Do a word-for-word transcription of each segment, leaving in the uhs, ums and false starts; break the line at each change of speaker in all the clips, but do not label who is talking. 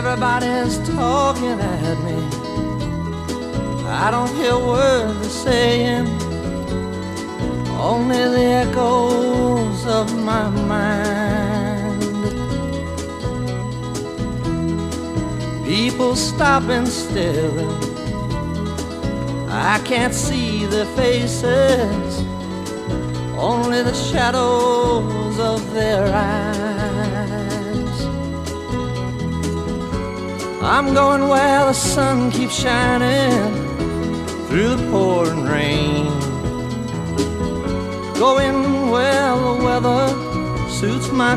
Everybody's talking at me. I don't hear words they're saying, only the echoes of my mind. People stop and staring. I can't see their faces, only the shadows of their eyes. I'm going where the sun keeps shining through the pouring rain, going where the weather suits my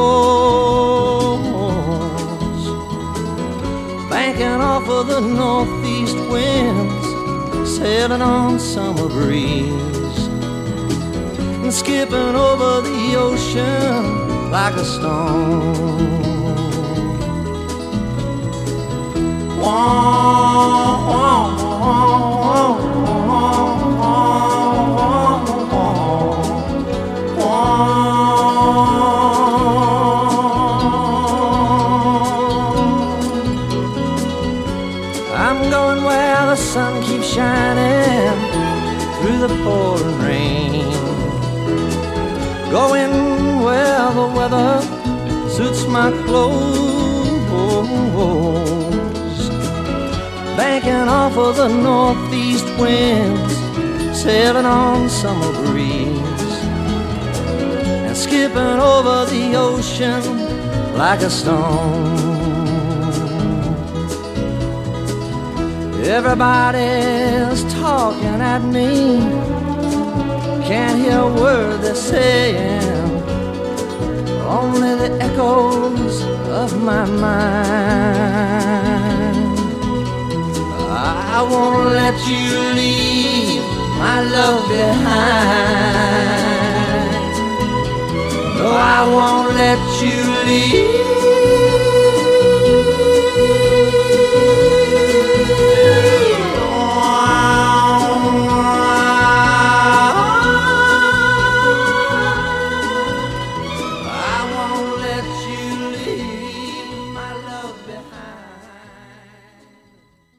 clothes, banking off of the northeast winds, sailing on summer breeze, and skipping over the ocean like a stone. Wah, wah, wah, I'm going where the sun keeps shining through the pouring rain, going where the weather suits my clothes, banking off of the northeast winds, sailing on summer breeze, and skipping over the ocean like a stone. Everybody's talking at me, can't hear a word they're saying, only the echoes of my mind. I won't let you leave my love behind. No, I won't let you leave